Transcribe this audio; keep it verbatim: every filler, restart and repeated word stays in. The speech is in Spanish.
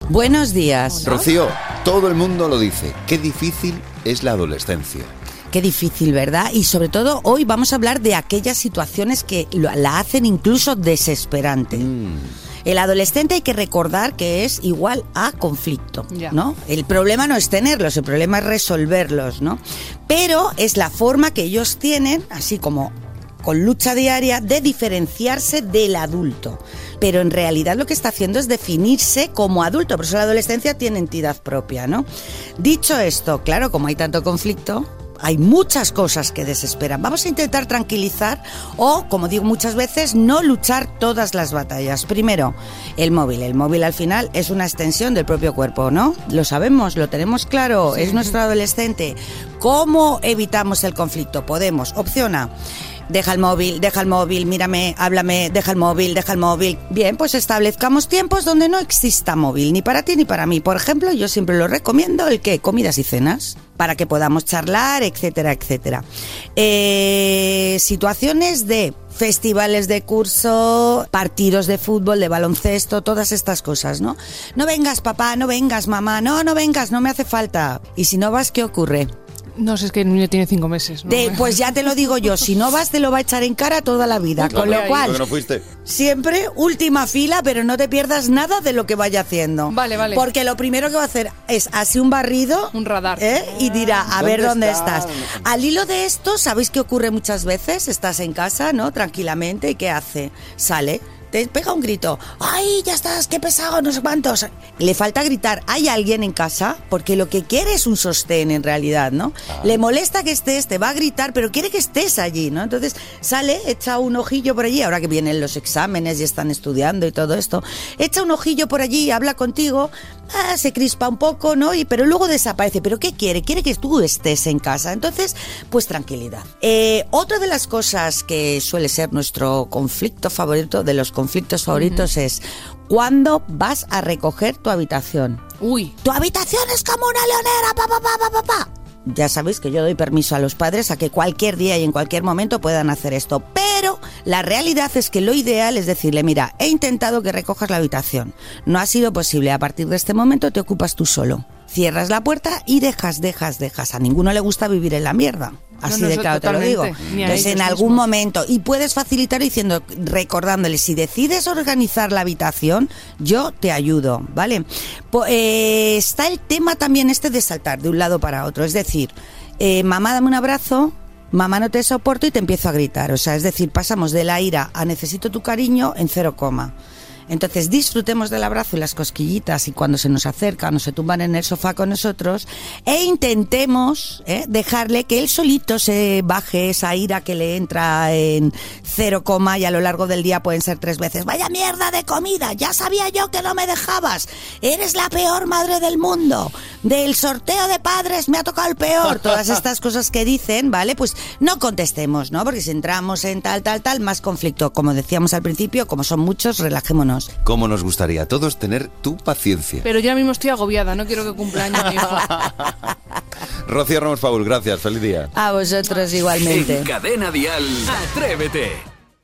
Buenos días. Rocío, todo el mundo lo dice. Qué difícil es la adolescencia. Qué difícil, ¿verdad? Y sobre todo hoy vamos a hablar de aquellas situaciones que la hacen incluso desesperante. Mm. El adolescente hay que recordar que es igual a conflicto, yeah. ¿no? El problema no es tenerlos, el problema es resolverlos, ¿no? Pero es la forma que ellos tienen, así como con lucha diaria, de diferenciarse del adulto. Pero en realidad lo que está haciendo es definirse como adulto, por eso la adolescencia tiene entidad propia, ¿no? Dicho esto, claro, como hay tanto conflicto, hay muchas cosas que desesperan. Vamos a intentar tranquilizar o, como digo muchas veces, no luchar todas las batallas. Primero, el móvil. El móvil al final es una extensión del propio cuerpo, ¿no? Lo sabemos, lo tenemos claro, sí. Es nuestro adolescente. ¿Cómo evitamos el conflicto? Podemos. Opción A. Deja el móvil, deja el móvil, mírame, háblame, deja el móvil, deja el móvil. Bien, pues establezcamos tiempos donde no exista móvil, ni para ti ni para mí. Por ejemplo, yo siempre lo recomiendo, el que comidas y cenas, para que podamos charlar, etcétera, etcétera. Eh, situaciones de festivales de curso, partidos de fútbol, de baloncesto, todas estas cosas, ¿no? No vengas, papá, no vengas, mamá, no, no vengas, no me hace falta. Y si no vas, ¿qué ocurre? No sé, es que el niño tiene cinco meses, ¿no? De, pues ya te lo digo yo, si no vas te lo va a echar en cara toda la vida, Uy, con lo cual, no fuiste. Siempre última fila, pero no te pierdas nada de lo que vaya haciendo. Vale, vale. Porque lo primero que va a hacer es así un barrido. Un radar. ¿eh? Y dirá, a ¿Dónde ver dónde está? estás. Al hilo de esto, ¿sabéis qué ocurre muchas veces? Estás en casa, ¿no? Tranquilamente, ¿y qué hace? Sale. Te pega un grito, ¡ay, ya estás, qué pesado, no sé cuántos! Le falta gritar, ¿hay alguien en casa? Porque lo que quiere es un sostén en realidad, ¿no? Ah. Le molesta que estés, te va a gritar, pero quiere que estés allí, ¿no? Entonces sale, echa un ojillo por allí, ahora que vienen los exámenes y están estudiando y todo esto, echa un ojillo por allí, habla contigo, ah, se crispa un poco, ¿no? Y, pero luego desaparece. ¿Pero qué quiere? Quiere que tú estés en casa. Entonces, pues tranquilidad. Eh, otra de las cosas que suele ser nuestro conflicto favorito, de los conflictos favoritos, uh-huh. es ¿cuándo vas a recoger tu habitación? Uy. Tu habitación es como una leonera, pa, pa, pa, pa, pa. Ya sabéis que yo doy permiso a los padres a que cualquier día y en cualquier momento puedan hacer esto, pero la realidad es que lo ideal es decirle, mira, he intentado que recojas la habitación, no ha sido posible, a partir de este momento te ocupas tú solo. Cierras la puerta y dejas, dejas, dejas. A ninguno le gusta vivir en la mierda. Así no, no, de claro te lo digo. Entonces en algún mismos. momento, y puedes facilitar diciendo, recordándole, si decides organizar la habitación, yo te ayudo, ¿vale? Po, eh, está el tema también este de saltar de un lado para otro. Es decir, eh, mamá, dame un abrazo, mamá, no te soporto, y te empiezo a gritar. O sea, es decir, pasamos de la ira a necesito tu cariño en cero coma. Entonces disfrutemos del abrazo y las cosquillitas y cuando se nos acercan o se tumban en el sofá con nosotros e intentemos ¿eh? dejarle que él solito se baje esa ira que le entra en cero coma y a lo largo del día pueden ser tres veces. ¡Vaya mierda de comida! ¡Ya sabía yo que no me dejabas! ¡Eres la peor madre del mundo! Del sorteo de padres me ha tocado el peor. Todas estas cosas que dicen, ¿vale? Pues no contestemos, ¿no? Porque si entramos en tal, tal, tal, más conflicto. Como decíamos al principio, como son muchos, relajémonos. Cómo nos gustaría a todos tener tu paciencia. Pero yo ahora mismo estoy agobiada, no quiero que cumpla años mi hijo. Rocío Ramos Paul, gracias, feliz día. A vosotros igualmente. En Cadena Dial, Atrévete.